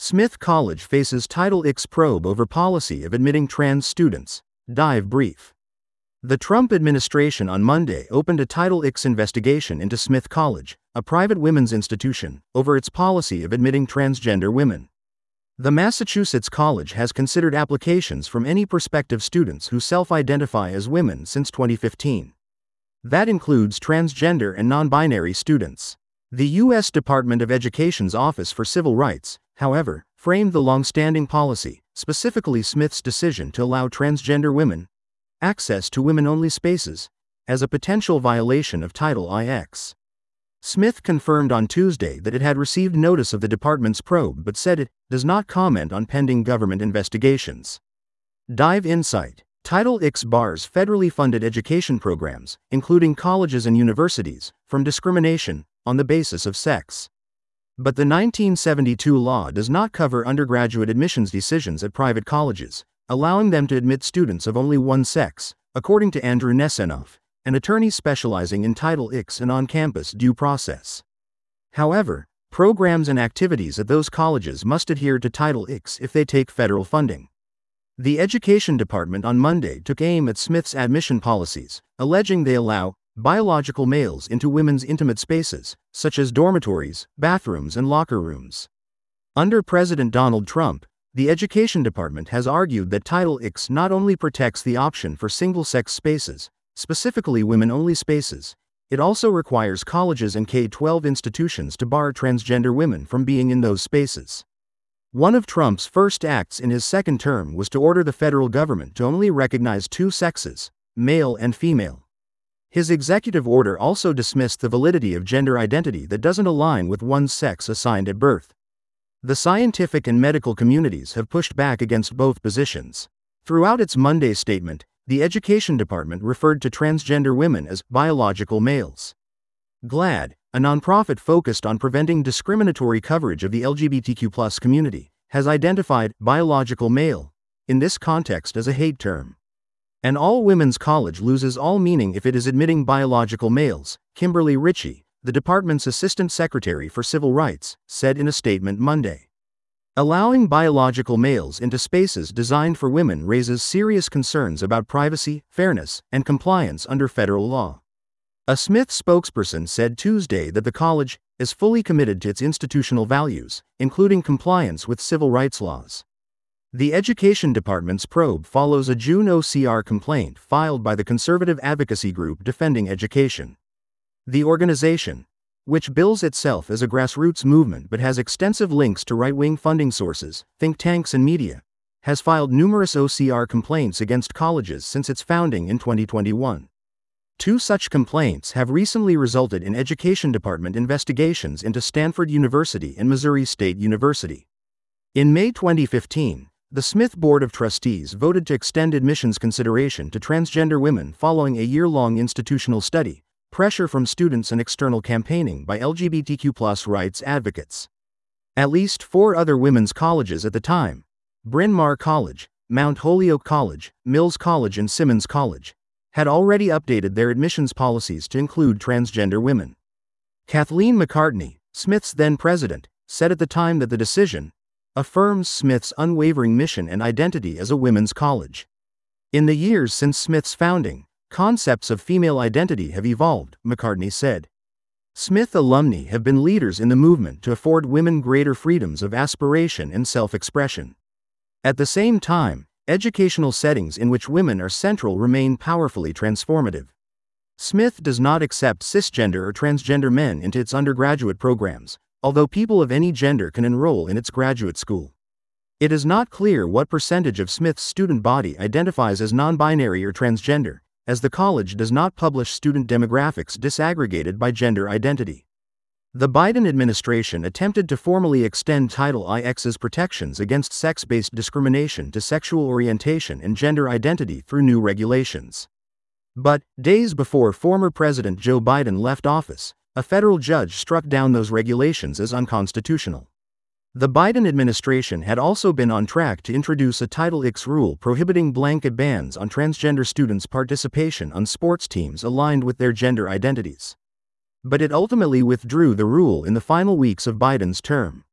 Smith College faces Title IX probe over policy of admitting trans students. Dive brief. The Trump administration on Monday opened a Title IX investigation into Smith College, a private women's institution, over its policy of admitting transgender women. The Massachusetts college has considered applications from any prospective students who self-identify as women since 2015. That includes transgender and non-binary students. The U.S. Department of Education's Office for Civil Rights, however, framed the long-standing policy, specifically Smith's decision to allow transgender women access to women-only spaces, as a potential violation of Title IX. Smith confirmed on Tuesday that it had received notice of the department's probe but said it does not comment on pending government investigations. Dive Insight. Title IX bars federally funded education programs, including colleges and universities, from discrimination on the basis of sex. But the 1972 law does not cover undergraduate admissions decisions at private colleges, allowing them to admit students of only one sex, according to Andrew Nesenoff, an attorney specializing in Title IX and on-campus due process. However, programs and activities at those colleges must adhere to Title IX if they take federal funding. The Education Department on Monday took aim at Smith's admission policies, alleging they allow biological males into women's intimate spaces, such as dormitories, bathrooms, and locker rooms. Under President Donald Trump, the Education Department has argued that Title IX not only protects the option for single-sex spaces, specifically women-only spaces, it also requires colleges and K-12 institutions to bar transgender women from being in those spaces. One of Trump's first acts in his second term was to order the federal government to only recognize two sexes, male and female. His executive order also dismissed the validity of gender identity that doesn't align with one's sex assigned at birth. The scientific and medical communities have pushed back against both positions. Throughout its Monday statement, the Education Department referred to transgender women as biological males. GLAAD, a nonprofit focused on preventing discriminatory coverage of the LGBTQ+ community, has identified biological male in this context as a hate term. An all-women's college loses all meaning if it is admitting biological males, Kimberly Ritchie, the department's assistant secretary for civil rights, said in a statement Monday. Allowing biological males into spaces designed for women raises serious concerns about privacy, fairness, and compliance under federal law. A Smith spokesperson said Tuesday that the college is fully committed to its institutional values, including compliance with civil rights laws. The Education Department's probe follows a June OCR complaint filed by the conservative advocacy group Defending Education. The organization, which bills itself as a grassroots movement but has extensive links to right-wing funding sources, think tanks and media, has filed numerous OCR complaints against colleges since its founding in 2021. Two such complaints have recently resulted in Education Department investigations into Stanford University and Missouri State University. In May 2015, the Smith Board of Trustees voted to extend admissions consideration to transgender women following a year-long institutional study, pressure from students and external campaigning by LGBTQ+ rights advocates. At least 4 other women's colleges at the time, Bryn Mawr College, Mount Holyoke College, Mills College and Simmons College, had already updated their admissions policies to include transgender women. Kathleen McCartney, Smith's then president, said at the time that the decision affirms Smith's unwavering mission and identity as a women's college. In the years since Smith's founding, concepts of female identity have evolved, McCartney said. Smith alumni have been leaders in the movement to afford women greater freedoms of aspiration and self-expression. At the same time, educational settings in which women are central remain powerfully transformative. Smith does not accept cisgender or transgender men into its undergraduate programs, although people of any gender can enroll in its graduate school. It is not clear what percentage of Smith's student body identifies as non-binary or transgender, as the college does not publish student demographics disaggregated by gender identity. The Biden administration attempted to formally extend Title IX's protections against sex-based discrimination to sexual orientation and gender identity through new regulations. But, days before former President Joe Biden left office, a federal judge struck down those regulations as unconstitutional. The Biden administration had also been on track to introduce a Title IX rule prohibiting blanket bans on transgender students' participation on sports teams aligned with their gender identities. But it ultimately withdrew the rule in the final weeks of Biden's term.